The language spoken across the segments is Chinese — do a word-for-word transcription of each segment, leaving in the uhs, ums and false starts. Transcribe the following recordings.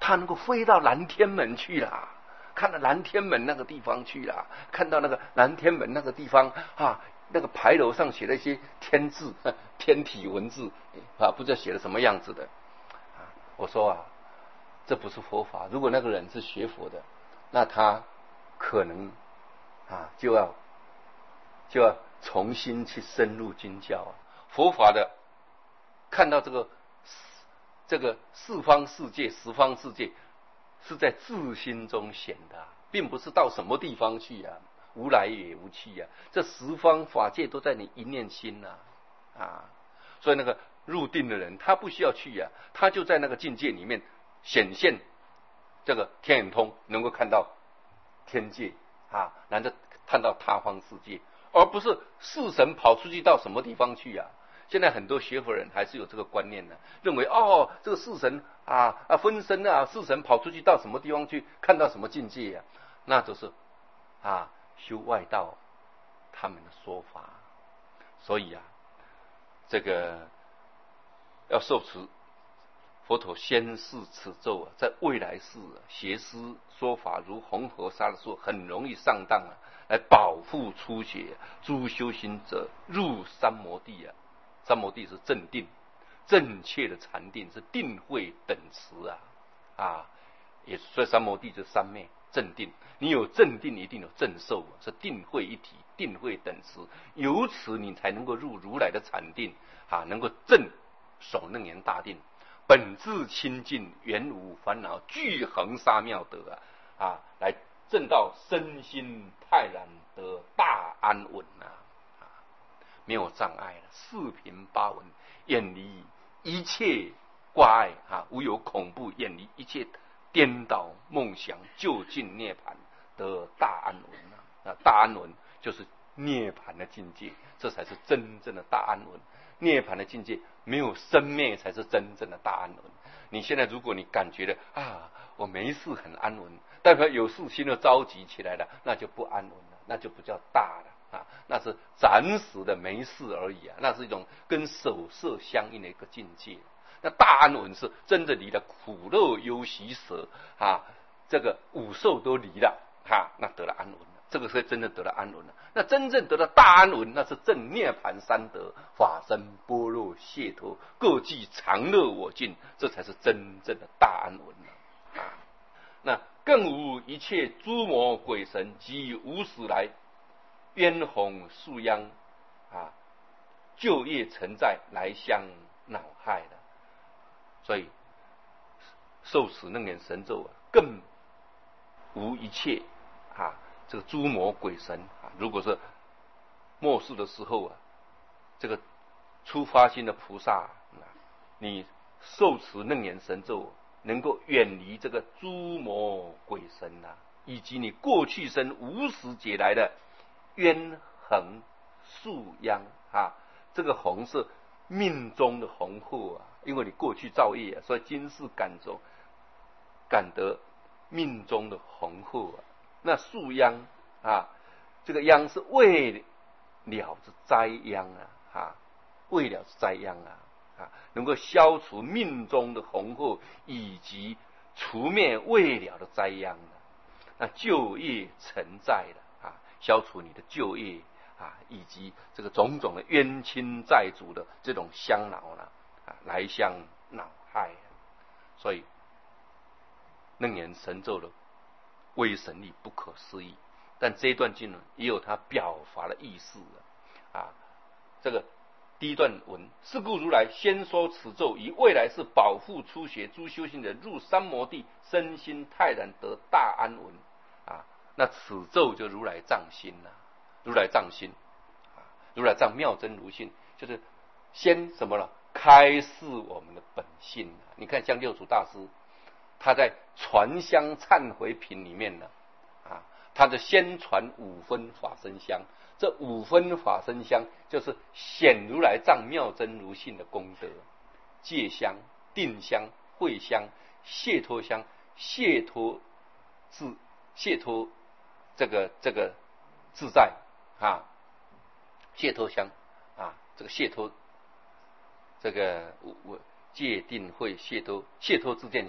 他能够飞到南天门去了，看到南天门那个地方去了，看到那个南天门那个地方啊，那个牌楼上写了一些天字、天体文字啊，不知道写了什么样子的。啊，我说啊，这不是佛法。如果那个人是学佛的，那他可能啊就要就要重新去深入经教啊。佛法的看到这个这个四方世界、十方世界是在自心中显的、啊，并不是到什么地方去啊，无来也无去啊。这十方法界都在你一念心呐、啊，啊，所以那个入定的人，他不需要去啊，他就在那个境界里面显现这个天眼通，能够看到天界啊，然后看到他方世界，而不是四神跑出去到什么地方去啊。现在很多学佛人还是有这个观念的，认为哦，这个四神啊啊分身啊，四神跑出去到什么地方去，看到什么境界啊，那都是啊修外道他们的说法。所以啊，这个要受持佛陀先示此咒啊，在未来世、啊、邪师说法如红河沙的说，很容易上当啊，来保护初学、啊、诸修行者入三摩地啊。三摩地是正定，正确的禅定是定慧等持啊啊，也所以三摩地就是三昧正定。你有正定，一定有正受，是定慧一体，定慧等持。由此你才能够入如来的禅定啊，能够正守楞严大定，本自清净，原无烦恼，具恒沙妙德啊啊，来证到身心泰然得大安稳啊。没有障碍了，四平八稳，远离一切挂碍啊，无有恐怖，远离一切颠倒梦想，就近涅槃得大安稳啊！那大安稳就是涅槃的境界，这才是真正的大安稳。涅槃的境界没有生灭，才是真正的大安稳。你现在如果你感觉的啊，我没事很安稳，代表有事心就着急起来了，那就不安稳了，那就不叫大了。啊，那是暂时的没事而已啊，那是一种跟守舍相应的一个境界。那大安稳是真的离了苦乐忧喜舍啊，这个五受都离了啊，那得了安稳了，这个是真的得了安稳了。那真正得了大安稳，那是正涅槃三德，法身般若解脱，各具常乐我净，这才是真正的大安稳了啊。那更无一切诸魔鬼神及无始来冤红树殃啊，旧业存在来相恼害的。所以受持楞严神咒啊，更无一切啊这个诸魔鬼神啊，如果是末世的时候啊，这个初发心的菩萨、啊，你受持楞严神咒，能够远离这个诸魔鬼神啊，以及你过去生无始劫来的冤横树殃啊，这个红是命中的红祸啊，因为你过去造业啊，所以今世感着感得命中的红祸啊。那树殃啊，这个殃是未了之灾殃啊，啊，未了之灾殃啊，啊，能够消除命中的红祸，以及除灭未了的灾殃的，那旧业存在了。消除你的旧业啊，以及这个种种的冤亲债主的这种相恼呢，啊，来相恼害。所以楞严神咒的威神力不可思议，但这一段经呢，也有它表法的意思啊。这个第一段文，是故如来先说此咒，以未来是保护初学诸修行人入三摩地，身心泰然得大安稳啊。那此咒就如来藏心呐、啊，如来藏心啊，如来藏妙真如性，就是先什么了？开示我们的本性、啊。你看，像六祖大师，他在传香忏悔品里面呢，啊，他的先传五分法身香，这五分法身香就是显如来藏妙真如性的功德，戒香、定香、慧香、解脱香、解脱自解脱。这个这个自在啊，解脱香啊，这个解脱，这个我戒定慧解脱解脱自见香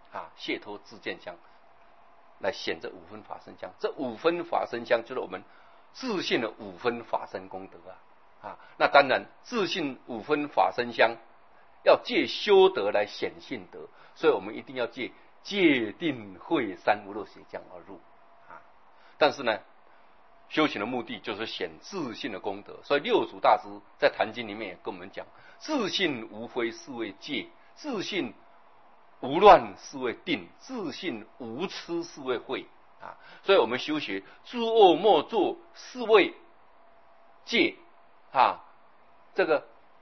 啊，解脱自见相，来显这五分法身相。这五分法身相就是我们自信的五分法身功德啊啊！那当然，自信五分法身相要借修德来显性德，所以我们一定要借戒定慧三无漏学相而入啊。但是呢，修行的目的就是显自信的功德，所以六祖大师在《坛经》里面也跟我们讲：自信无非是为戒，自信无乱是为定，自信无痴是为慧啊。所以我们修学诸恶莫作是为戒啊，这个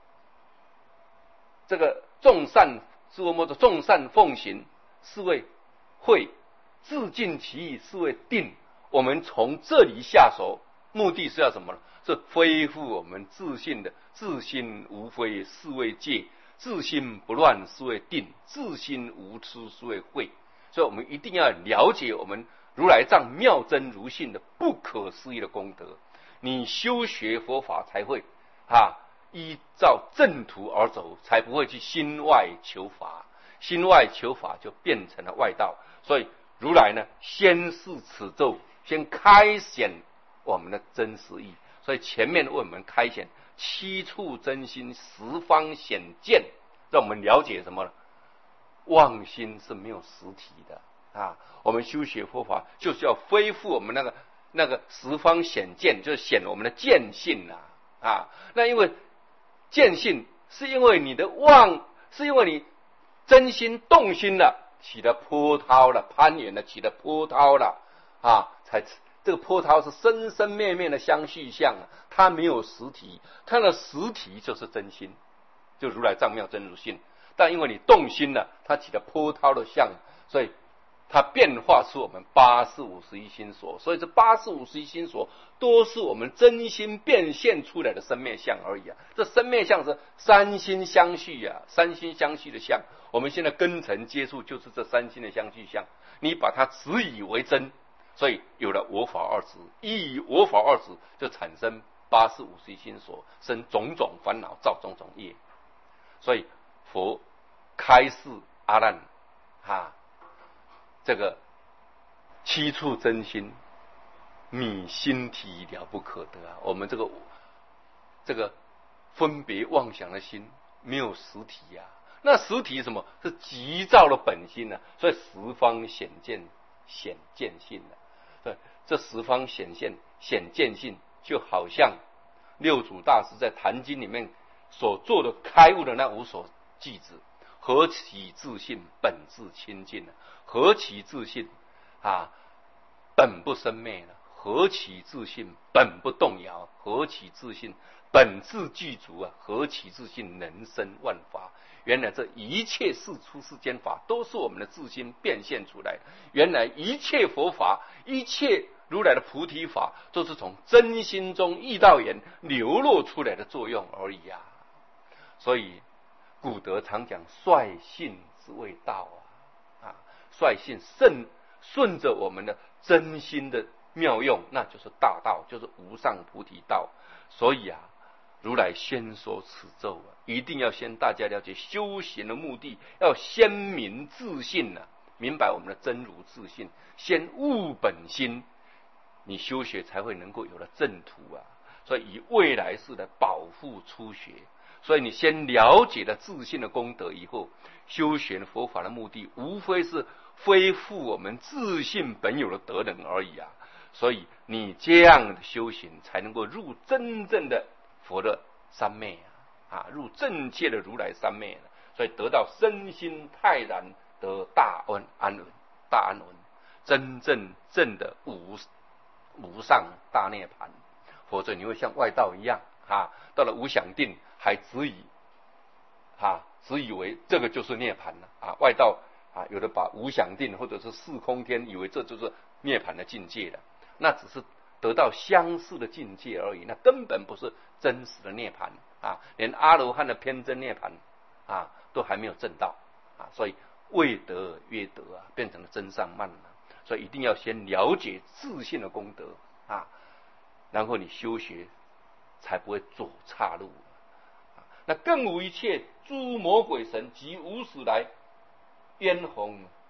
这个众善诸恶莫作，众善奉行是为慧，自尽其意是为定。我们从这里下手，目的是要什么呢？是恢复我们自信的自心无非是为戒，自心不乱是为定，自心无痴是为慧。所以我们一定要了解我们如来藏妙真如性的不可思议的功德，你修学佛法才会啊依照正途而走，才不会去心外求法，心外求法就变成了外道。所以如来呢，先是此咒，先开显我们的真实义。所以前面为我们开显七处真心，十方显见，让我们了解什么呢？妄心是没有实体的啊！我们修学佛法就是要恢复我们那个那个十方显见，就是显我们的见性啊啊！那因为见性是因为你的妄，是因为你真心动心了，起了波涛了，攀缘了，起了波涛了啊！才这个波涛是生生灭灭的相续相啊，它没有实体，它的实体就是真心，就如来藏妙真如性。但因为你动心了，它起了波涛的相，所以它变化出我们八四五十一心所。所以这八四五十一心所都是我们真心变现出来的生灭相而已啊。这生灭相是三心相续啊，三心相续的相。我们现在根尘接触就是这三心的相续相，你把它执以为真，所以有了我法二执，以我法二执就产生八四五十一心所，生种种烦恼，造种种业。所以佛开示阿难啊，这个七处真心，你心体了不可得啊！我们这个这个分别妄想的心没有实体呀、啊，那实体是什么？是极照的本心啊！所以十方显见显见性啊，对，这十方显现显见性，就好像六祖大师在《坛经》里面所做的开悟的那五所句子：何其自信，本自清净呢？何其自信啊，本不生灭呢？何其自信，本不动摇？何其自信，本自具足啊！何其自信，能生万法？原来这一切世出世间法都是我们的自心变现出来的。原来一切佛法，一切如来的菩提法，都是从真心中意道眼流露出来的作用而已啊！所以古德常讲率性之谓道啊，啊，率性顺顺着我们的真心的妙用，那就是大道，就是无上菩提道。所以啊，如来先说此咒啊，一定要先大家了解修行的目的，要先明自信啊，明白我们的真如自信，先悟本心，你修学才会能够有了正途啊。所以以未来世来保护初学。所以你先了解了自信的功德以后，修学佛法的目的无非是恢复我们自信本有的德能而已啊。所以你这样的修行才能够入真正的佛的三昧啊，啊，入正确的如来三昧了。所以得到身心泰然，得大安安稳，大安稳，真正正的无无上大涅槃。否则你会像外道一样啊，到了无想定还只以啊只以为这个就是涅槃了啊。外道啊，有的把无想定或者是四空天以为这就是涅槃的境界了，那只是得到相似的境界而已，那根本不是真实的涅槃啊！连阿罗汉的偏真涅槃啊，都还没有证到啊！所以未得曰得啊，变成了真上慢了。所以一定要先了解自信的功德啊，然后你修学才不会走岔路。那更无一切诸魔鬼神及无始来冤红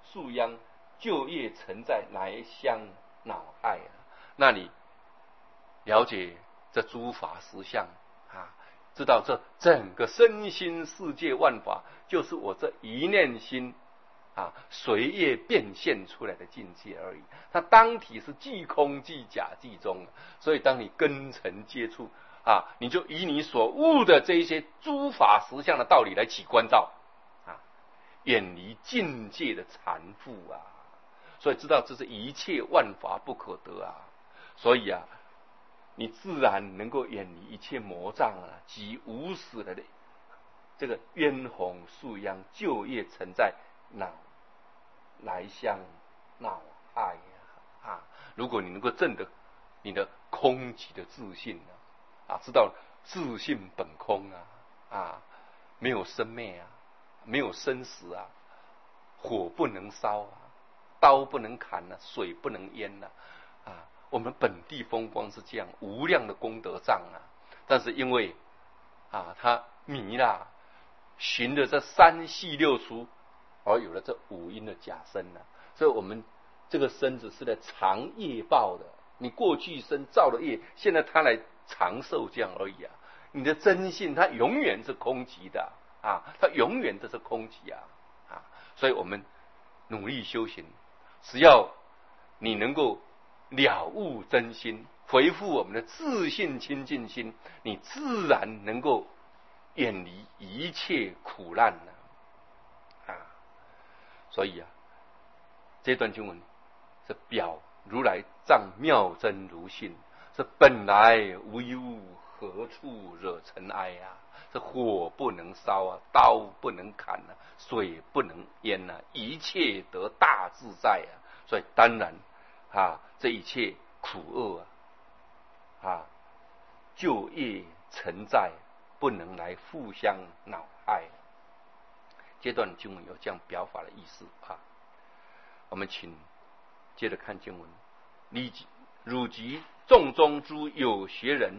树秧，旧业沉在来相恼爱啊。那你了解这诸法实相啊，知道这整个身心世界万法，就是我这一念心啊随业变现出来的境界而已。它当体是既空既假既中，所以当你根尘接触啊，你就以你所悟的这一些诸法实相的道理来起关照啊，远离境界的缠缚啊。所以知道这是一切万法不可得啊。所以啊，你自然能够远离一切魔障啊，及无始的这个冤红树秧，旧业沉在恼来相恼爱啊啊！如果你能够证得你的空寂的自信啊，啊，知道自性本空啊啊，没有生灭啊，没有生死啊，火不能烧啊，刀不能砍啊，水不能淹啊啊！我们本地风光是这样无量的功德障啊，但是因为啊他迷啦，循着这三系六俗，而有了这五阴的假身啊，所以我们这个身子是来偿业报的。你过去生造的业，现在他来长寿这样而已啊。你的真性它永远是空寂的啊，它永远都是空寂啊啊！所以我们努力修行，只要你能够了悟真心，回复我们的自信清净心，你自然能够远离一切苦难啊！啊，所以啊，这段经文是表如来藏妙真如性，是本来无一物，何处惹尘埃啊！这火不能烧啊，刀不能砍啊，水不能淹啊，一切得大自在啊！所以当然啊，这一切苦厄啊，啊，旧业沉在，不能来互相恼害。这段经文有这样表法的意思啊。我们请接着看经文：汝及汝及众中诸有学人，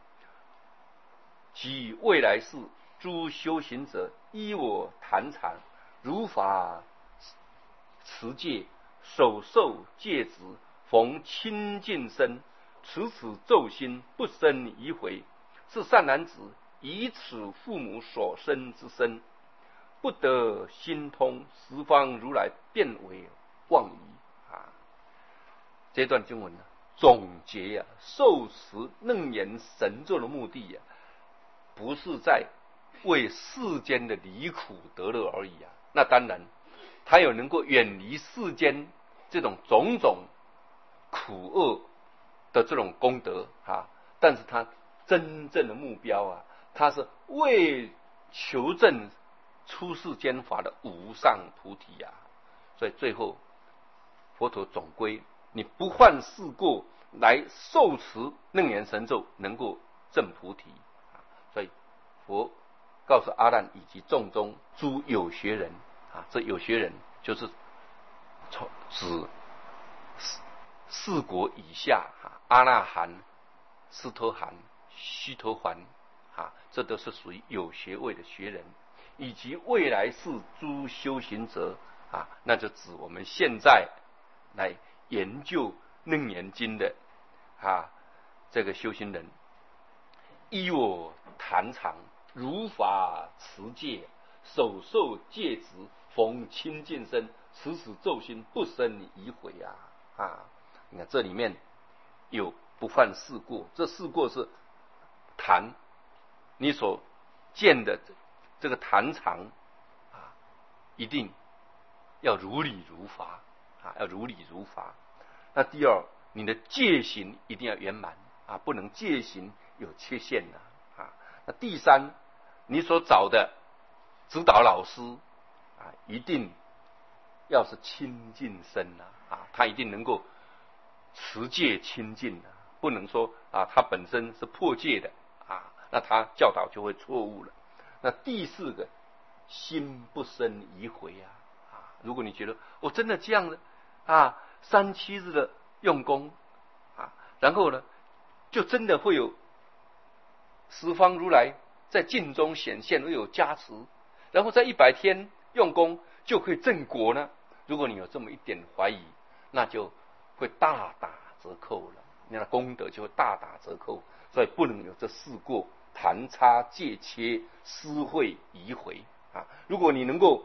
及未来世诸修行者，依我坛场，如法持戒，守受戒指，逢清净身，持此咒心，不生疑悔。是善男子，以此父母所生之身，不得心通，十方如来变为妄语啊！这段经文呢，总结啊，受持楞严神咒的目的啊，不是在为世间的离苦得乐而已啊。那当然，他有能够远离世间这种种种苦厄的这种功德啊，但是他真正的目标啊，他是为求证出世间法的无上菩提啊。所以最后佛陀总归，你不犯事过来受持楞严神咒，能够证菩提。所以佛告诉阿难以及众中诸有学人啊，这有学人就是指四国以下啊，阿那含、斯陀含、须陀洹啊，这都是属于有学位的学人，以及未来世诸修行者啊，那就指我们现在来研究楞严经的啊这个修行人，依我坛场，如法持戒，守受戒指，逢清净身，持此咒心，不生疑悔啊啊！你看这里面有不犯事过，这事过是坛，你所见的这个坛场啊，一定要如理如法啊，要如理如法。那第二，你的戒行一定要圆满啊，不能戒行有缺陷的啊。那第三，你所找的指导老师啊，一定要是清净身啊，啊，他一定能够持戒清净的，不能说啊，他本身是破戒的啊，那他教导就会错误了。那第四个，心不生疑悔啊，啊，如果你觉得我、哦、真的这样的啊，三七日的用功啊，然后呢，就真的会有十方如来在境中显现，会有加持，然后在一百天用功就可以正果呢？ 如果你有这么一点怀疑，那就会大打折扣了，你的功德就会大打折扣。所以不能有这四过：弹插、借切、施惠、移回啊。如果你能够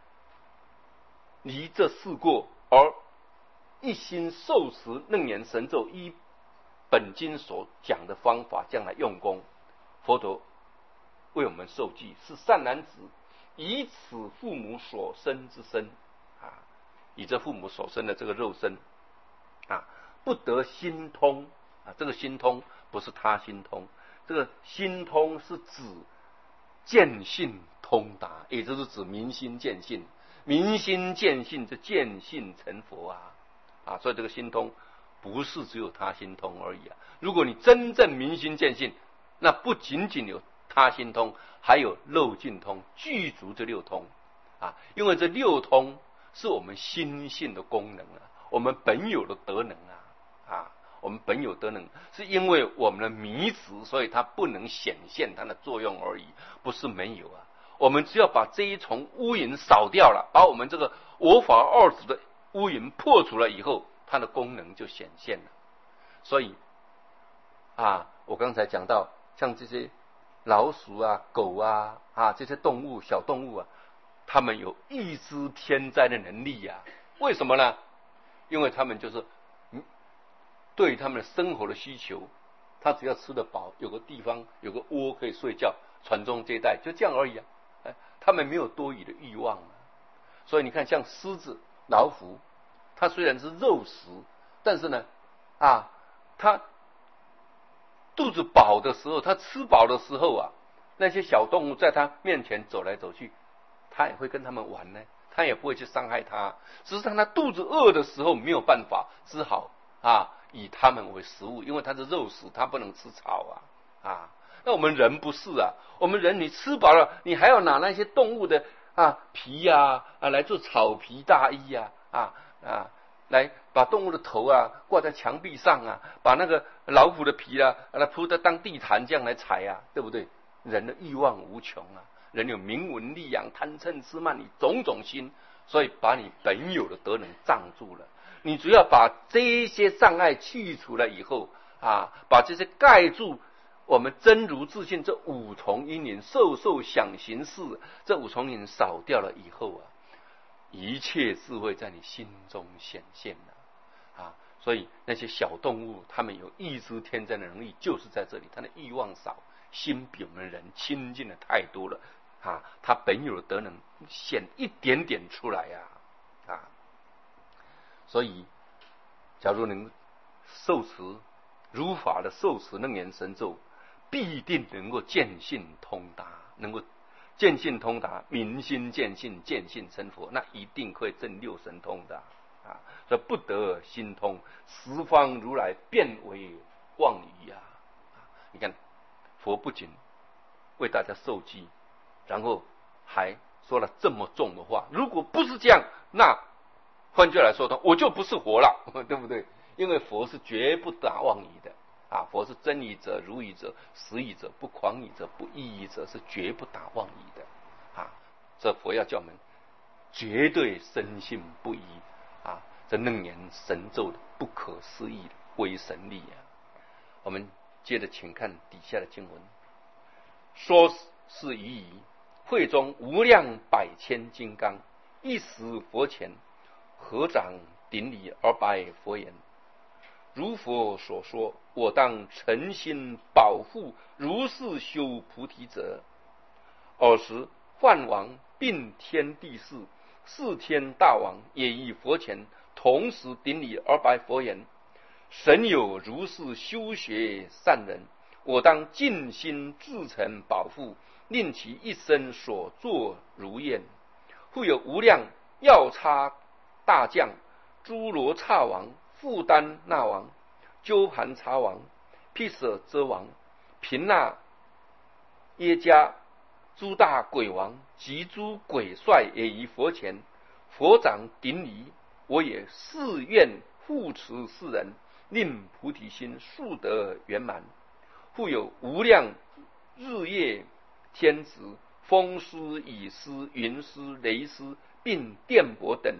离这四过，而一心受持楞严神咒，依本经所讲的方法这样来用功，佛陀为我们受记，是善男子，以此父母所生之身啊，以这父母所生的这个肉身啊，不得心通啊。这个心通不是他心通，这个心通是指见性通达，也就是指明心见性。明心见性，这见性成佛啊啊！所以这个心通不是只有他心通而已啊。如果你真正明心见性，那不仅仅有他心通，还有漏尽通，具足这六通啊。因为这六通是我们心性的功能啊，我们本有的德能啊啊，我们本有德能，是因为我们的迷执，所以它不能显现它的作用而已，不是没有啊。我们只要把这一重乌云扫掉了，把我们这个我法二执的乌云破除了以后，它的功能就显现了。所以啊，我刚才讲到，像这些老鼠啊、狗啊啊这些动物、小动物啊，它们有预知天灾的能力呀、啊。为什么呢？因为它们就是对他们的生活的需求，它只要吃得饱，有个地方有个窝可以睡觉，传宗接代，就这样而已啊。他们没有多余的欲望啊。所以你看，像狮子、老虎，它虽然是肉食，但是呢，啊，它肚子饱的时候，它吃饱的时候啊，那些小动物在它面前走来走去，它也会跟他们玩呢，它也不会去伤害它。只是当它肚子饿的时候，没有办法，只好啊以它们为食物，因为它是肉食，它不能吃草啊啊。那我们人不是啊，我们人你吃饱了，你还要拿那些动物的啊皮呀 啊, 啊来做草皮大衣呀 啊, 啊啊来把动物的头啊挂在墙壁上啊，把那个老虎的皮啊来铺在当地毯这样来踩啊，对不对？人的欲望无穷啊，人有名闻利养、贪嗔痴慢疑种种心，所以把你本有的德能障住了。你只要把这些障碍去除了以后啊，把这些盖住我们真如自性这五重因缘受受想行识，这五重因缘扫掉了以后啊，一切智慧在你心中显现了啊。所以那些小动物，它们有预知天灾的能力，就是在这里，它的欲望少，心比我们人亲近的太多了啊，它本有的德能显一点点出来呀 啊, 啊。所以，假如能受持如法的受持楞严神咒，必定能够见性通达，能够见性通达，明心见性，见性成佛，那一定会证六神通的啊！所以不得心通，十方如来变为妄语啊！你看，佛不仅为大家受记，然后还说了这么重的话。如果不是这样，那换句来说的，我就不是佛了，对不对？因为佛是绝不打妄语的。啊，佛是真语者、如语者、实语者、不诳语者、不异语者，是绝不打妄语的啊！这佛要叫我们绝对深信不疑啊！这楞严神咒的不可思议的威神力啊！我们接着请看底下的经文，说是于矣，会中无量百千金刚，一时佛前，合掌顶礼而白佛言：如佛所说，我当诚心保护如是修菩提者。尔时梵王并天地士四天大王也于佛前同时顶礼而白佛言：神有如是修学善人，我当尽心至诚保护，令其一生所作如愿。复有无量药叉大将、诸罗刹王、富丹那王、鸠盘茶王、毗舍遮王、频那耶迦、诸大鬼王及诸鬼帅也于佛前，佛掌顶礼，我也誓愿护持世人，令菩提心速得圆满。复有无量日夜天子、风师、雨师、云师、雷师，并电波等，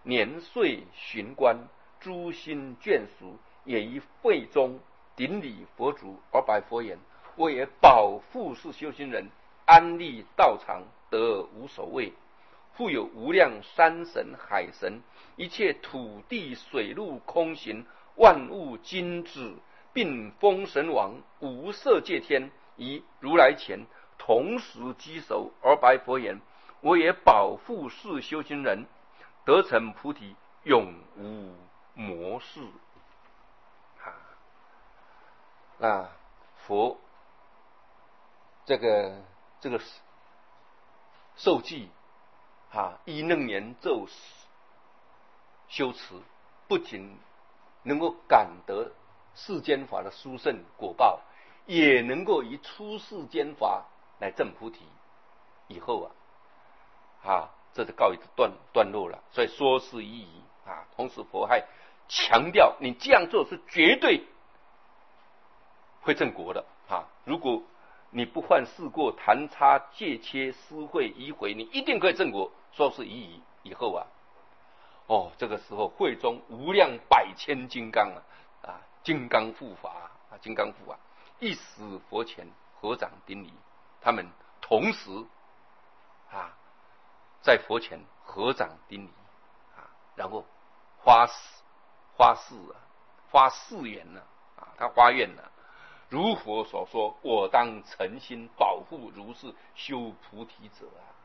年岁循观，诸心眷属，也于会中顶礼佛足，而白佛言：我也保护是修行人，安立道场，得无所谓。复有无量山神海神，一切土地水陆空行，万物精致，并风神王无色界天，于如来前同时稽首，而白佛言：我也保护是修行人，得成菩提，永无魔事。啊，那佛这个这个受记啊，依楞严咒修持，不仅能够感得世间法的殊胜果报，也能够以出世间法来证菩提。以后啊，啊，这就告一段段落了。所以说是意义啊。同时佛还强调，你这样做是绝对会正果的啊。如果你不犯事过、弹插、戒切、私会、移毁，你一定可以正果。说是意义以后啊，哦，这个时候会中无量百千金刚啊，啊，金刚护法啊，金刚护啊，一时佛前合掌顶礼，他们同时啊，在佛前合掌顶礼啊，然后发发誓啊，发誓言呢啊，他发愿呢、啊，如佛所说，我当诚心保护如是修菩提者啊。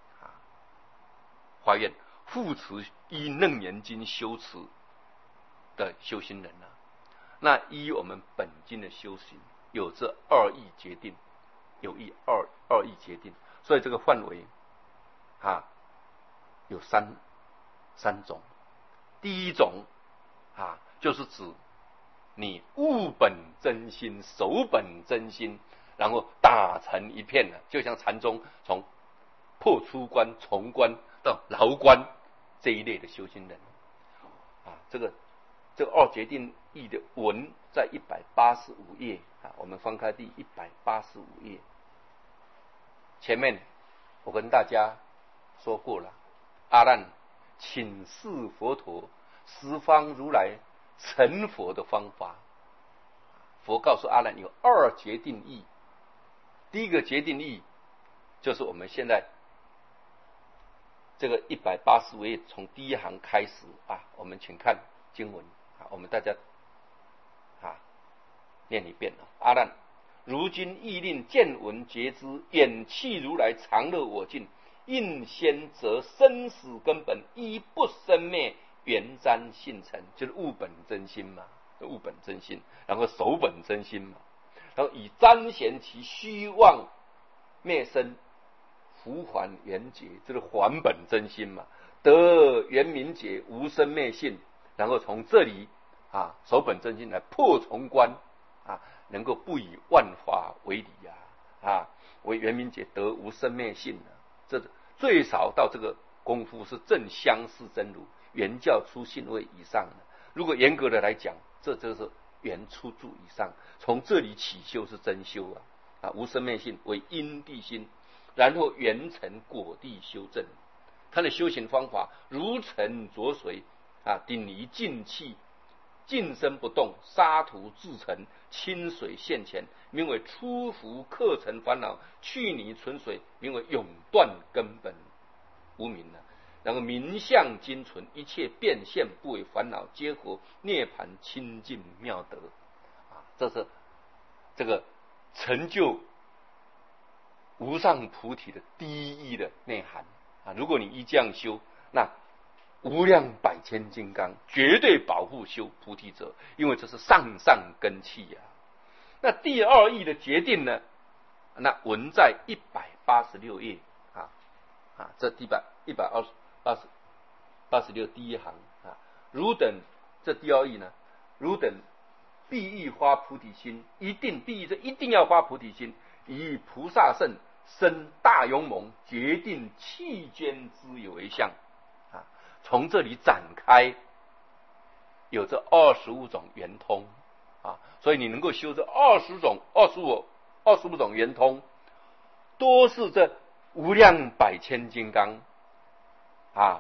发愿护持依楞严经修持的修行人啊，那依我们本经的修行，有这二义决定，有一二二义决定，所以这个范围啊有三三种。第一种啊，就是指你悟本真心，守本真心，然后打成一片了，就像禅宗从破出关、从关到牢关这一类的修行人啊，这个这个二决定义的文在一百八十五页啊，我们翻开第一百八十五页，前面我跟大家说过了，阿难请示佛陀十方如来成佛的方法。佛告诉阿难有二决定义，第一个决定义就是我们现在这个一百八十五页从第一行开始啊，我们请看经文啊，我们大家啊念一遍啊。阿难，如今意令见闻觉知，远弃如来常乐我净，应先则生死根本，一不生灭，圆瞻性成，就是悟本真心嘛，悟本真心，然后守本真心嘛，然后以彰显其虚妄灭生，福还圆觉，这是还本真心嘛，得圆明觉，无生灭性，然后从这里啊守本真心来破重关啊，能够不以万法为理啊啊，为圆明觉得无生灭性啊，这最少到这个功夫是正相似真如，原教出性位以上的。如果严格的来讲，这就是原出住以上，从这里起修是真修啊啊，无生灭性为因地心。然后圆成果地修正，他的修行方法如尘浊水啊，顶离静气，静身不动，沙土自成，清水现前，名为出伏克尘烦恼，去泥存水，名为永断根本无明了。然后明相精纯，一切变现不为烦恼，皆合涅盘清净妙德啊，这是这个成就无上菩提的第一义的内涵啊！如果你依这样修，那无量百千金刚绝对保护修菩提者，因为这是上上根器呀、啊。那第二义的决定呢？那文在一百八十六页啊啊，这第百一百二十八十八十六第一行啊，汝等这第二义呢，汝等必欲发菩提心，一定必欲这一定要发菩提心，以菩萨圣生大勇猛，决定弃捐之有为相啊。从这里展开，有这二十五种圆通啊，所以你能够修这二十种、二十五、二十五种圆通，多是这无量百千金刚啊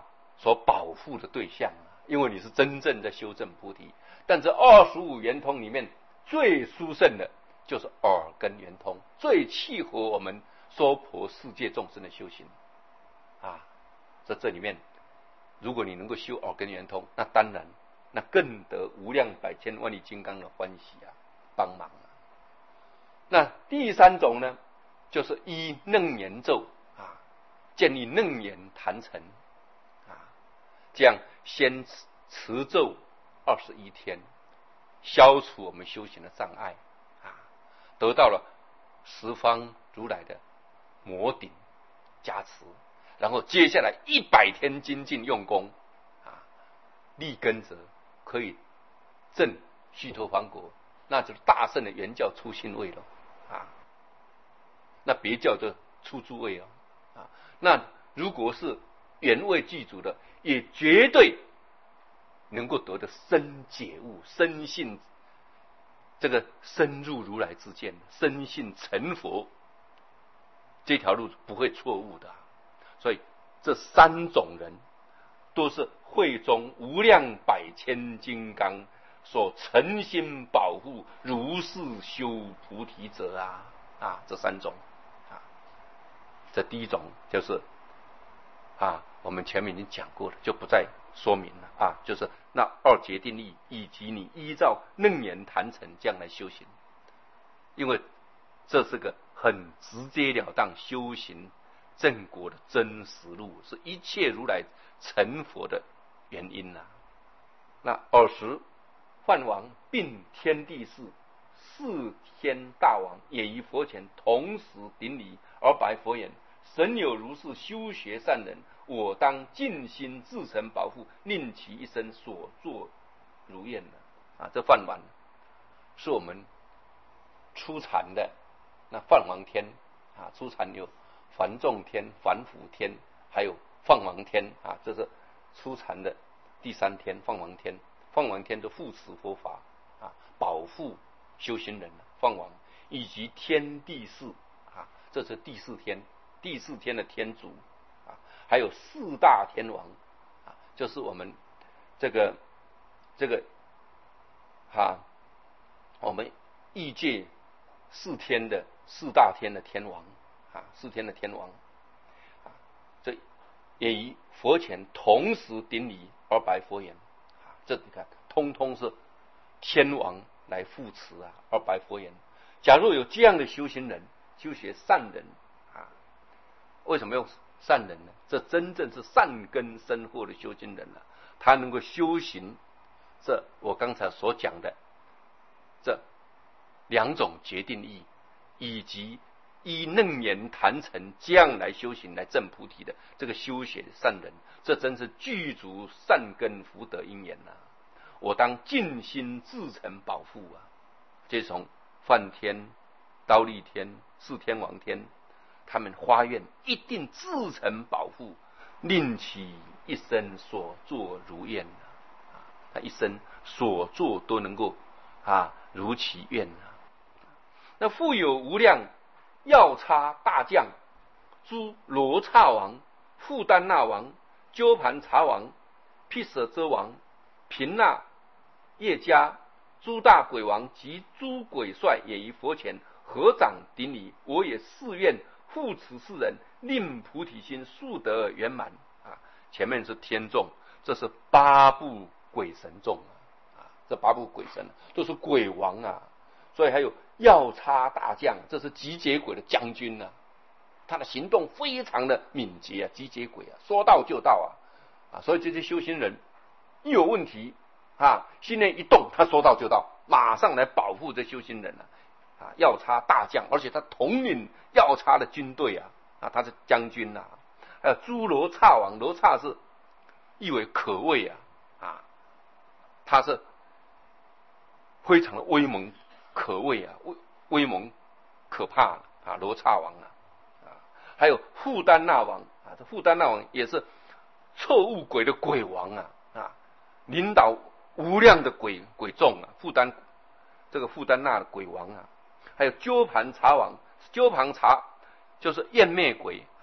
所保护的对象，因为你是真正在修正菩提。但这二十五圆通里面最殊胜的就是耳根圆通，最契合我们娑婆世界众生的修行啊。在这里面，如果你能够修耳根圆通，那当然那更得无量百千万亿金刚的欢喜啊，帮忙啊。那第三种呢，就是依楞严咒啊，建立楞严坛城啊，这样先持咒二十一天，消除我们修行的障碍啊，得到了十方如来的摩顶加持，然后接下来一百天精进用功啊，立根者可以证须陀洹果，那就是大圣的圆教初信位了啊。那别教就初住位哦啊。那如果是原位具足的，也绝对能够得的深解悟、深信这个深入如来之见，深信成佛，这条路不会错误的。所以这三种人都是会中无量百千金刚所诚心保护如是修菩提者啊啊，这三种啊，这第一种就是啊，我们前面已经讲过了，就不再说明了啊，就是那二决定力以及你依照楞严坛城这样来修行，因为这是个很直截了当修行正果的真实路，是一切如来成佛的原因啊。那尔时梵王并天地士四天大王也于佛前同时顶礼而白佛言：神有如是修学善人，我当尽心至诚保护，令其一生所作如愿啊。这梵王是我们初禅的那梵王天啊，初禅有梵众天、梵辅天，还有梵王天啊，这是初禅的第三天，梵王天。梵王天的护持佛法啊，保护修行人的梵王，以及天地士啊，这是第四天，第四天的天主啊，还有四大天王啊，就是我们这个这个啊，我们异界四天的四大天的天王啊，四天的天王啊，这也于佛前同时顶礼而白佛言啊，这你看，通通是天王来护持啊，而白佛言：假如有这样的修行人，修学善人啊，为什么用善人呢？这真正是善根深厚的修行人了、啊，他能够修行这我刚才所讲的这两种决定义，以及依楞严坛城这样来修行来证菩提的这个修学善人，这真是具足善根福德因缘啊！我当尽心至诚保护啊！这从梵天、忉利天、四天王天，他们发愿一定至诚保护，令其一生所作如愿啊！他一生所作都能够啊如其愿啊！那复有无量药叉大将、诸罗刹王、富丹那王、鸠盘茶王、毗舍遮王、频那夜迦、诸大鬼王及诸鬼帅也于佛前合掌顶礼，我也誓愿护持世人，令菩提心速得圆满啊！前面是天众，这是八部鬼神众啊，这八部鬼神都是鬼王啊，所以还有药叉大将，这是集结鬼的将军啊，他的行动非常的敏捷啊，集结鬼啊，说到就到啊啊！所以这些修行人一有问题啊，心念一动，他说到就到，马上来保护这修行人啊！啊，药叉大将，而且他统领药叉的军队啊啊，他是将军啊！还有诸罗刹王，罗刹是意为可畏啊啊，他是非常的威猛可畏啊，威威猛可怕啊，罗刹王啊啊，还有富丹那王啊，这富丹那王也是臭物鬼的鬼王啊啊，领导无量的鬼鬼众啊，富丹这个富丹那的鬼王啊，还有鸠盘茶王，鸠盘茶就是焰灭鬼，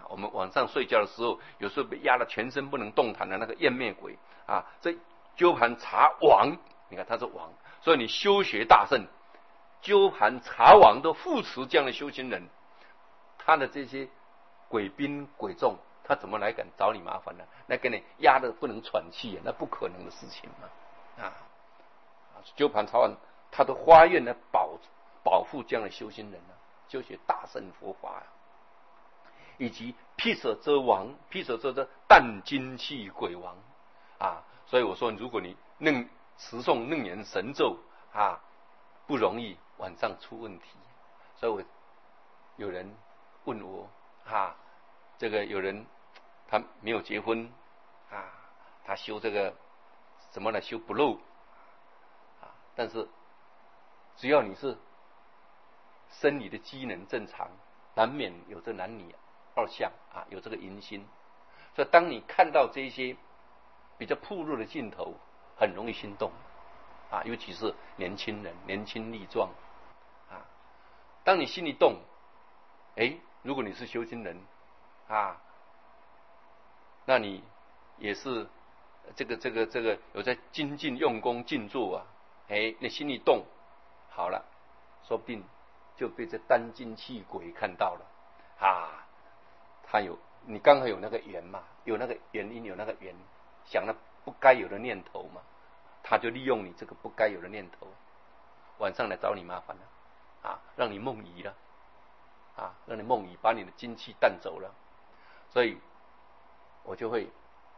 我们晚上睡觉的时候，有时候被压得全身不能动弹的那个厌灭鬼啊，这鸠盘茶王，你看他是王，所以你修学大圣，鸠盘茶王都护持这样的修行人，他的这些鬼兵鬼众，他怎么来敢找你麻烦呢？那给你压得不能喘气啊，那不可能的事情嘛！啊，鸠盘茶王他都发愿来保保护这样的修行人啊，修学大乘佛法啊，以及毗舍遮王，毗舍遮遮淡精气鬼王啊，所以我说，如果你念持诵楞严神咒啊，不容易晚上出问题。所以我有人问我啊，这个有人他没有结婚啊，他修这个什么呢？修不漏啊，但是只要你是生理的机能正常，难免有这男女二相啊，有这个淫心。所以当你看到这些比较暴露的镜头，很容易心动啊，尤其是年轻人，年轻力壮啊。当你心里动，哎，如果你是修行人啊，那你也是这个这个这个有在精进用功静坐啊，哎，你心里动，好了，说不定就被这单精气鬼看到了啊，他有你刚好有那个缘嘛，有那个原因，有那个缘，想了不该有的念头嘛，他就利用你这个不该有的念头，晚上来找你麻烦了啊，让你梦遗了啊，让你梦遗，把你的精气带走了。所以我就会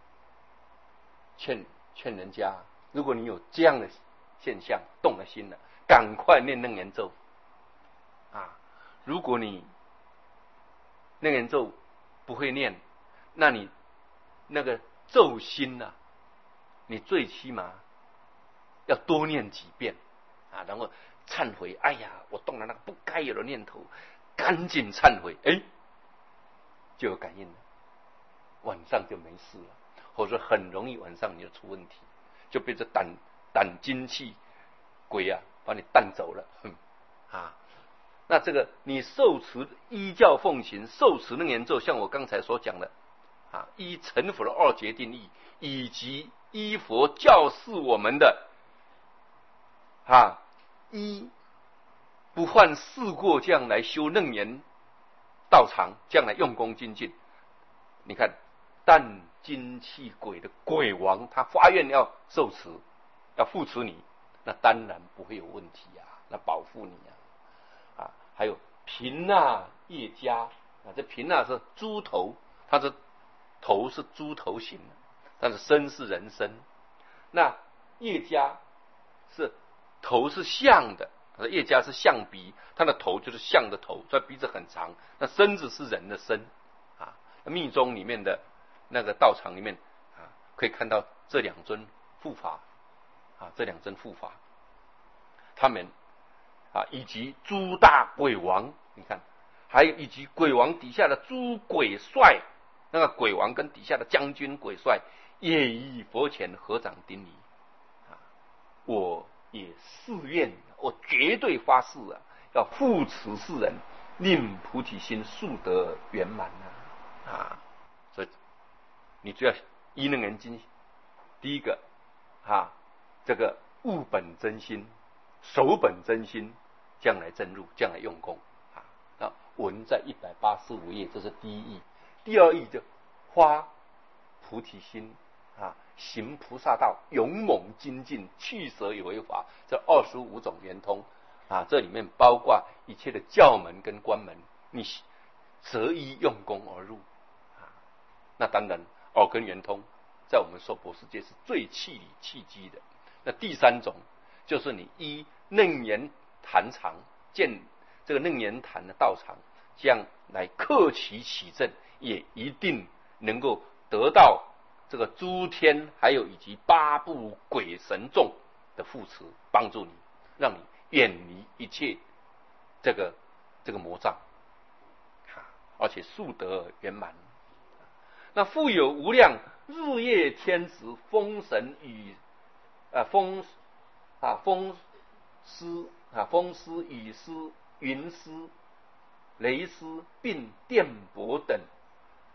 劝劝人家，如果你有这样的现象，动了心了，赶快念楞严咒啊！如果你楞严咒不会念，那你那个咒心啊，你最起码要多念几遍啊，然后忏悔，哎呀，我动了那个不该有的念头，赶紧忏悔，哎，就有感应了，晚上就没事了，或者很容易晚上你就出问题，就被这胆胆精气鬼啊把你带走了，哼啊！那这个你受持依教奉行，受持楞严咒，像我刚才所讲的啊，依成佛的二决定义，以及依佛教示我们的啊，依不犯事过这样来修楞严道场，这样来用功精进。你看淡精气鬼的鬼王，他发愿要受持，要护持你，那当然不会有问题啊，那保护你啊。啊，还有贫啊业家啊，这贫啊是猪头，它的头是猪头形的，但是身是人身。那业家是头是象的，业家是象鼻，它的头就是象的头，所以鼻子很长。那身子是人的身啊。密宗里面的那个道场里面啊，可以看到这两尊护法啊，这两尊护法，他们啊，以及诸大鬼王，你看，还有以及鬼王底下的诸鬼帅，那个鬼王跟底下的将军鬼帅，也以佛前合掌顶礼啊！我也誓愿，我绝对发誓啊，要护持世人，令菩提心速得圆满啊！啊，所以你只要依楞严经，第一个啊，这个悟本真心，守本真心。将来正入，将来用功啊！那文在一百八十五页，这是第一义。第二义就发菩提心啊，行菩萨道，勇猛精进，去舍有为法，这二十五种圆通啊，这里面包括一切的教门跟关门，你择一用功而入啊。那当然，耳根圆通，在我们娑婆世界是最气理气机的。那第三种就是你依楞严坛场建这个楞严坛的道场，这样来克其起正，也一定能够得到这个诸天还有以及八部鬼神众的护持，帮助你，让你远离一切这个这个魔障，而且速得圆满。那复有无量日夜天子、风神与啊风啊风师啊，风师、雨师、云师、雷师，并电波等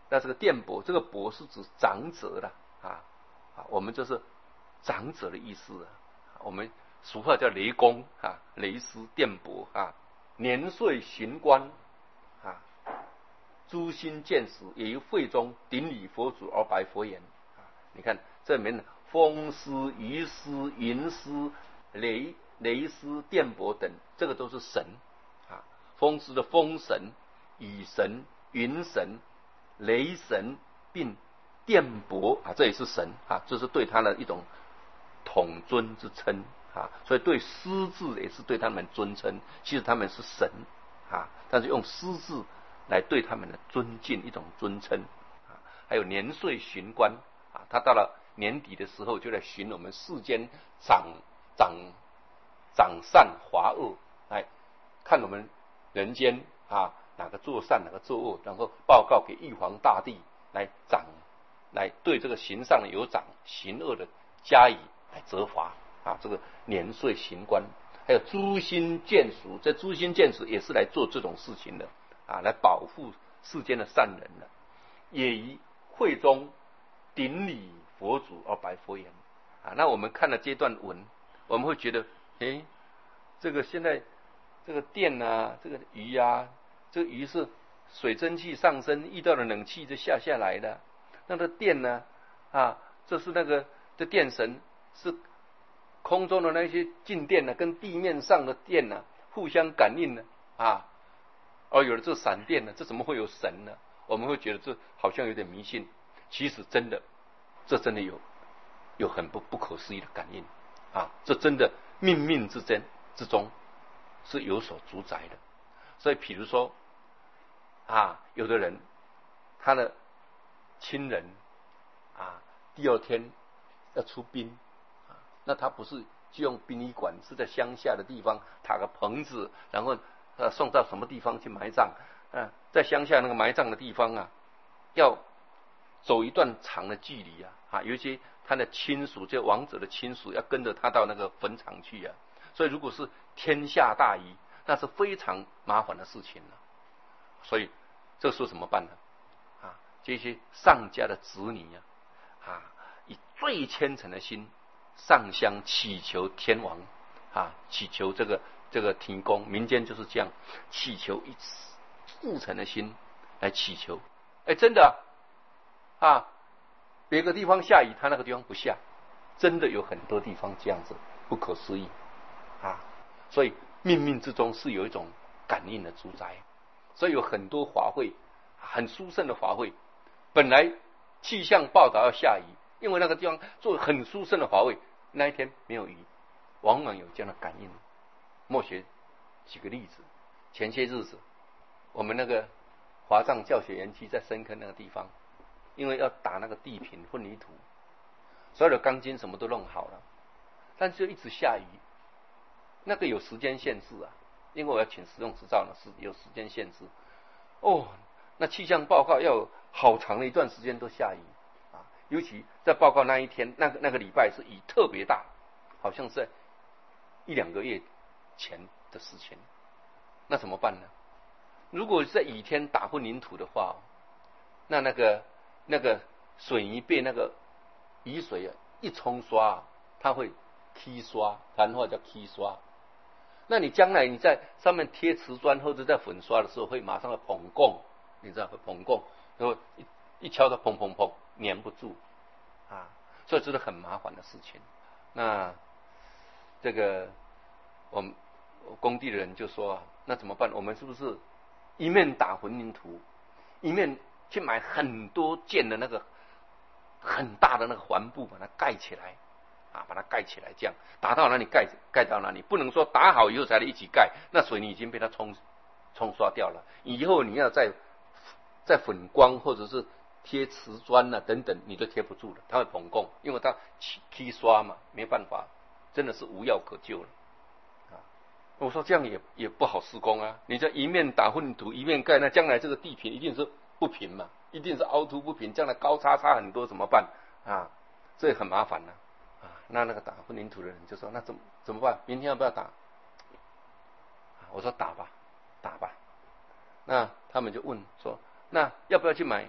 那这个电帛，这个帛是指长者的啊啊，我们就是长者的意思啊。我们俗话叫雷公啊，雷师电帛啊，年岁巡官啊，诸心见识，也于会中顶礼佛祖而白佛言啊。你看这里面风师、雨师、云师、雷雷师、电帛等，这个都是神啊。风师的风神、雨神、云神、雷神并电帛啊，这也是神啊，这是对他的一种统尊之称啊。所以对师字也是对他们尊称，其实他们是神啊，但是用师字来对他们的尊敬，一种尊称啊。还有年岁巡官啊，他到了年底的时候就来巡我们世间长长长善华恶，来看我们人间啊哪个做善哪个做恶，然后报告给玉皇大帝来掌，来对这个行善的有长，行恶的加以来责罚啊。这个年岁巡官，还有诛心见属，这诛心见属也是来做这种事情的啊，来保护世间的善人的。也于会中顶礼佛祖而白佛言啊。那我们看了这段文，我们会觉得，诶，这个现在这个电啊，这个鱼啊，这个鱼是水蒸气上升，遇到了冷气就下下来的。那个电呢，啊，这是那个这电神是空中的那些静电呢，跟地面上的电呢互相感应呢，啊，而有了这闪电呢，这怎么会有神呢？我们会觉得这好像有点迷信，其实真的，这真的有有很不不可思议的感应啊！这真的冥冥之间之中是有所主宰的。所以，比如说啊，有的人他的亲人啊，第二天要出殡啊，那他不是就用殡仪馆，是在乡下的地方塔个棚子，然后呃送到什么地方去埋葬？啊，在乡下那个埋葬的地方啊，要走一段长的距离啊，啊，有一些他的亲属，就亡者的亲属，要跟着他到那个坟场去啊。所以，如果是天下大移，那是非常麻烦的事情了。所以，这时候怎么办呢？啊，这些上家的子女啊，啊，以最虔诚的心上香祈求天王啊，祈求这个这个天公，民间就是这样祈求一次。虔诚的心来祈求，哎，真的啊，别个地方下雨，他那个地方不下，真的有很多地方这样子，不可思议啊！所以冥冥之中是有一种感应的主宰，所以有很多法会，很殊胜的法会，本来气象报道要下雨，因为那个地方做很殊胜的法会，那一天没有雨，往往有这样的感应。莫学举个例子，前些日子。我们那个华藏教学园区在深坑那个地方，因为要打那个地坪混凝土，所有的钢筋什么都弄好了，但是就一直下雨，那个有时间限制啊，因为我要请使用执照呢，是有时间限制。哦，那气象报告要有好长的一段时间都下雨啊，尤其在报告那一天，那个那个礼拜是雨特别大，好像是在一两个月前的事情，那怎么办呢？如果在雨天打混凝土的话，那那个那个水泥被那个雨水啊一冲刷，它会踢刷，台湾话叫踢刷。那你将来你在上面贴瓷砖或者在粉刷的时候，会马上会膨供，你知道会膨供，然后一一敲它砰砰砰，粘不住啊，所以这是很麻烦的事情。那这个我们工地的人就说啊，那怎么办？我们是不是一面打混凝土，一面去买很多件的那个很大的那个帆布，把它盖起来啊，把它盖起来，这样打到哪里盖盖到哪里，不能说打好以后才一起盖，那水泥已经被它冲冲刷掉了。以后你要再再粉光或者是贴瓷砖啊等等，你都贴不住了，它会膨供，因为它踢刷嘛，没办法，真的是无药可救了。我说这样也也不好施工啊！你这一面打混凝土一面盖，那将来这个地坪一定是不平嘛，一定是凹凸不平，将来高差差很多，怎么办啊？这很麻烦呢 啊, 啊！那那个打混凝土的人就说：“那怎么怎么办？明天要不要打？”我说：“打吧，打吧。”那他们就问说：“那要不要去买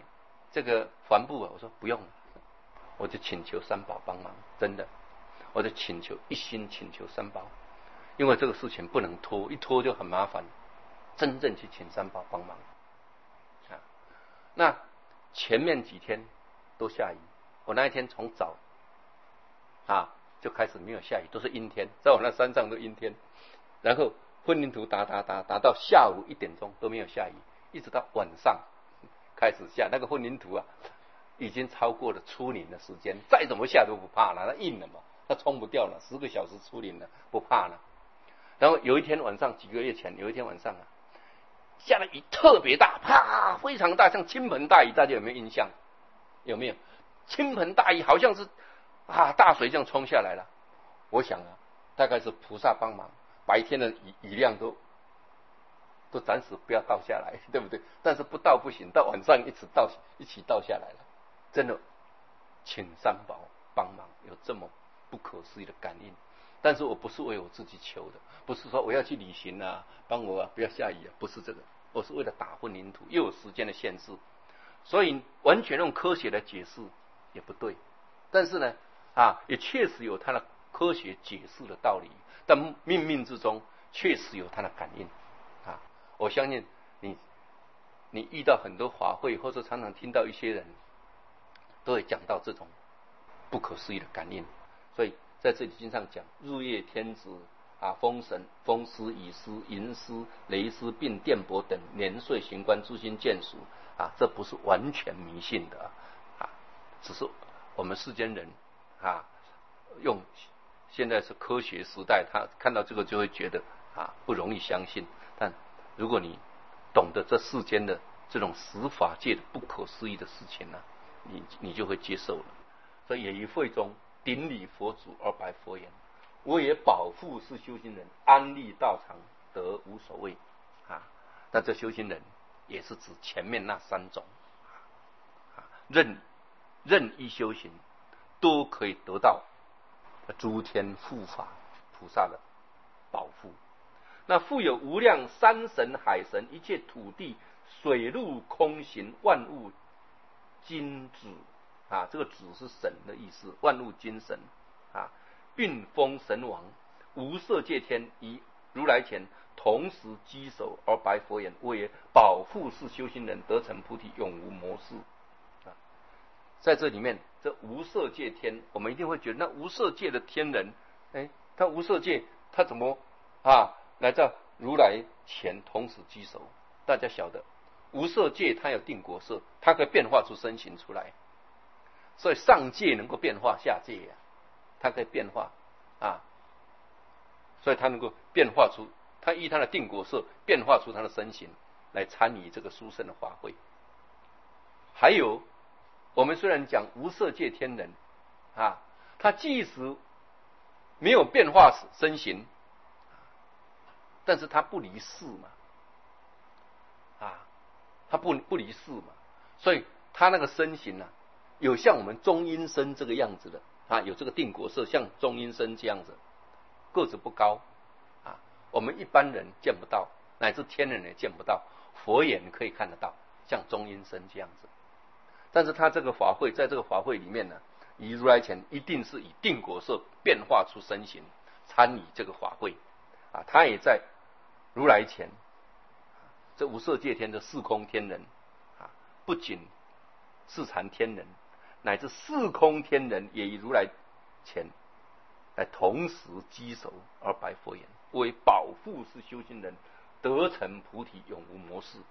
这个帆布啊，我说不用了，我就请求三宝帮忙，真的，我就请求一心请求三宝，因为这个事情不能拖，一拖就很麻烦，真正去请三宝帮忙啊。那前面几天都下雨，我那一天从早啊就开始没有下雨，都是阴天，在我那山上都阴天，然后混凝土打打打打到下午一点钟都没有下雨，一直到晚上开始下，那个混凝土啊已经超过了出林的时间，再怎么下都不怕了，那硬了嘛，它冲不掉了，十个小时出林了不怕了。然后有一天晚上，几个月前有一天晚上啊，下了雨特别大，啪，非常大，像倾盆大雨，大家有没有印象？有没有？倾盆大雨好像是啊大水这样冲下来了。我想啊，大概是菩萨帮忙，白天的雨雨量都都暂时不要倒下来，对不对？但是不倒不行，到晚上一起倒一起倒下来了。真的，请三宝帮忙，有这么不可思议的感应。但是我不是为我自己求的，不是说我要去旅行啊，帮我啊不要下雨啊，不是这个，我是为了打混凝土，又有时间的限制，所以完全用科学来解释也不对。但是呢，啊，也确实有它的科学解释的道理，但冥冥之中确实有它的感应啊。我相信你，你遇到很多法会，或者常常听到一些人都会讲到这种不可思议的感应，所以在这里经常讲日月天子啊、风神、风师、雨师、银师、雷师并电波等年岁行观诸心见属啊，这不是完全迷信的啊，只是我们世间人啊，用现在是科学时代，他看到这个就会觉得啊不容易相信。但如果你懂得这世间的这种十法界的不可思议的事情呢、啊，你你就会接受了。所以也于会中顶礼佛祖而白佛言：我也保护是修行人，安立道场得无所谓啊。那这修行人也是指前面那三种啊，任任意修行都可以得到诸天护法菩萨的保护。那复有无量山神海神，一切土地水陆空行万物精子啊，这个子是神的意思，万物精神啊，运风神王无色界天以如来前同时稽首而白佛言：我也保护是修行人得成菩提，永无魔事啊。在这里面，这无色界天，我们一定会觉得那无色界的天人，哎，他无色界他怎么啊来到如来前同时稽首？大家晓得，无色界它有定国色，它可以变化出身形出来，所以上界能够变化下界呀、啊，它可以变化啊，所以它能够变化出，它依它的定国色变化出它的身形来参与这个殊胜的法会。还有，我们虽然讲无色界天人啊，他即使没有变化身形，但是他不离世嘛，啊，他不不离世嘛，所以他那个身形啊，有像我们中阴身这个样子的啊，有这个定国色，像中阴身这样子，个子不高啊，我们一般人见不到，乃至天人也见不到，佛眼可以看得到，像中阴身这样子。但是他这个法会，在这个法会里面呢，以如来前一定是以定国色变化出身形参与这个法会啊，他也在如来前，这无色界天的四空天人啊，不仅四禅天人，乃至四空天人也以如来前来同时稽首而白佛言：为保护是修行人得成菩提，永无魔事。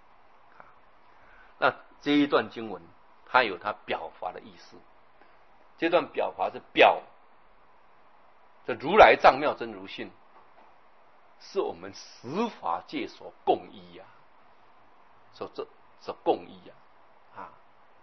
那这一段经文它有它表法的意思，这段表法是表这如来藏妙真如性是我们十法界所共依呀、啊，所这所共依呀、啊，啊，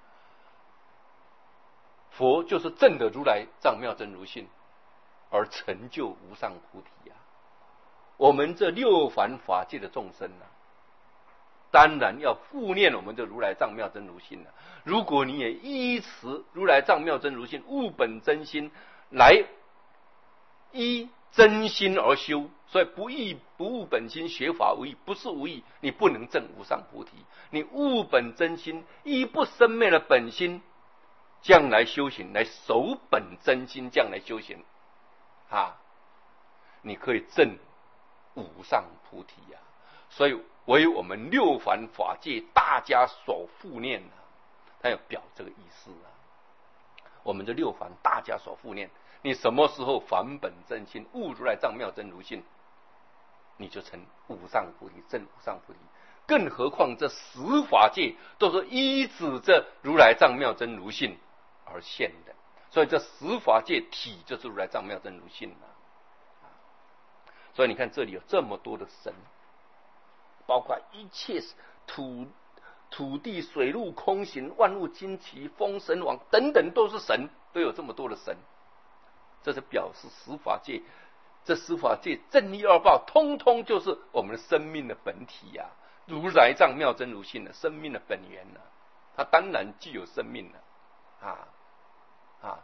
佛就是证得如来藏妙真如性而成就无上菩提呀、啊，我们这六凡法界的众生啊，当然要护念我们的如来藏妙真如性了、啊。如果你也依持如来藏妙真如性，悟本真心来依真心而修， 所以不异不悟本心，学法无益，不是无益，你不能证无上菩提。你悟本真心，依不生灭的本心，将来修行来守本真心，将来修行啊，你可以证无上菩提呀、啊。所以为我们六凡法界大家所护念啊，他要表这个意思啊。我们这六凡大家所护念，你什么时候返本真心，悟如来藏妙真如性，你就成无上菩提，证无上菩提。更何况这十法界都是依止着如来藏妙真如性而现的，所以这十法界体就是如来藏妙真如性啊。所以你看这里有这么多的神，包括一切土土地水陆空行万物精奇风神王等等都是神，都有这么多的神。这是表示十法界，这十法界正一二报通通就是我们的生命的本体呀、啊，如来藏妙真如性的生命的本源呢、啊，它当然具有生命了啊啊！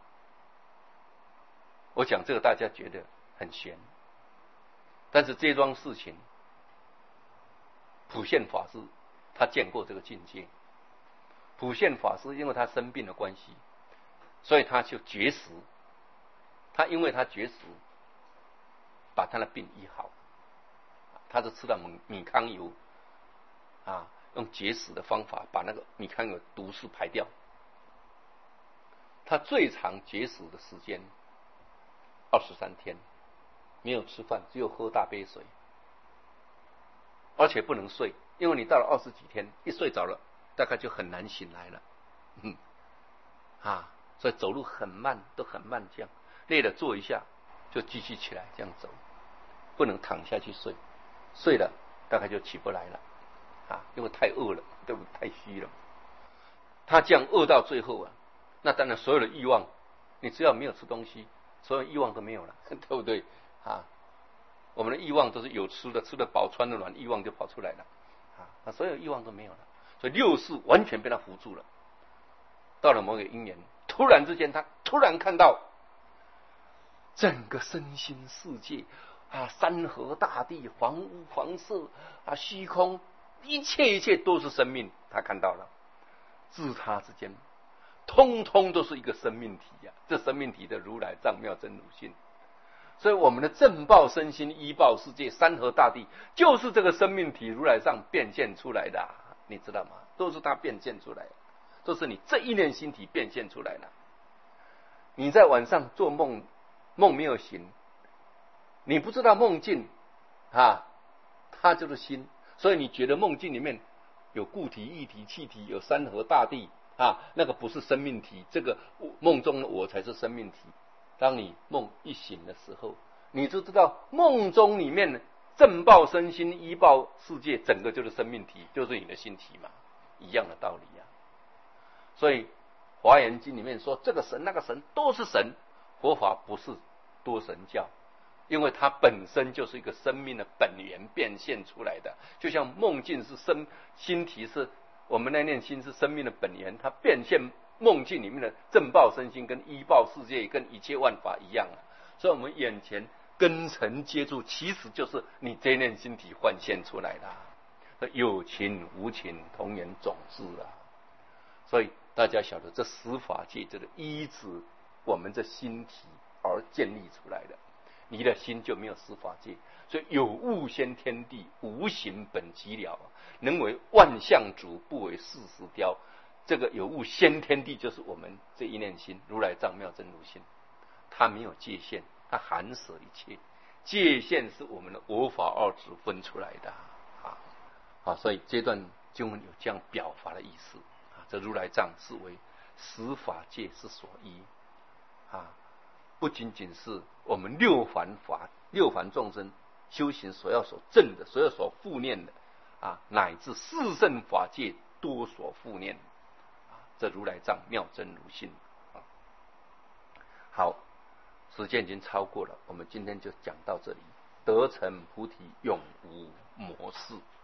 我讲这个大家觉得很玄，但是这桩事情，普现法师他见过这个境界。普现法师因为他生病的关系，所以他就绝食。他因为他绝食，把他的病医好，他就吃了米米糠油啊，用绝食的方法把那个米糠油毒素排掉。他最长绝食的时间二十三天，没有吃饭，只有喝大杯水，而且不能睡，因为你到了二十几天，一睡着了，大概就很难醒来了，嗯啊，所以走路很慢，都很慢这样。累了坐一下就继续起来这样走，不能躺下去睡，睡了大概就起不来了啊，因为太饿了，对不对？太虚了。他这样饿到最后啊，那当然所有的欲望，你只要没有吃东西，所有欲望都没有了，对不对啊？我们的欲望都是有吃的，吃得饱穿得暖，欲望就跑出来了啊，那所有欲望都没有了，所以六识完全被他扶住了。到了某个因缘，突然之间他突然看到整个身心世界啊，山河大地、房屋房舍啊，虚空，一切一切都是生命。他看到了，自他之间，通通都是一个生命体呀、啊。这生命体的如来藏妙真如性，所以我们的正报身心、依报世界、山河大地，就是这个生命体如来藏变现出来的、啊，你知道吗？都是他变现出来的，都是你这一念心体变现出来的。你在晚上做梦。梦没有醒，你不知道梦境啊，它就是心，所以你觉得梦境里面有固体、液体、气体，有山河大地啊，那个不是生命体，这个梦中的我才是生命体。当你梦一醒的时候，你就知道梦中里面正报身心、依报世界，整个就是生命体，就是你的心体嘛，一样的道理啊。所以《华严经》里面说，这个神那个神都是神。佛法不是多神教，因为它本身就是一个生命的本源变现出来的，就像梦境是生心体，是我们那念心是生命的本源，它变现梦境里面的正报身心跟依报世界跟一切万法一样啊。所以我们眼前根尘接触，其实就是你这念心体幻现出来的、啊，有情无情同源种子啊。所以大家晓得，这十法界这个依止我们这心体而建立出来的，你的心就没有十法界。所以有物先天地，无形本寂了，能为万象主，不为世时雕。这个有物先天地就是我们这一念心，如来藏妙真如心，它没有界限，它含舍一切，界限是我们的我法二执分出来的啊啊！所以这段经文有这样表法的意思啊，这如来藏是为十法界之所依。啊，不仅仅是我们六凡法、六凡众生修行所要所证的、所要所护念的啊，乃至四圣法界多所护念啊，这如来藏妙真如性啊。好，时间已经超过了，我们今天就讲到这里。得成菩提，永无魔事。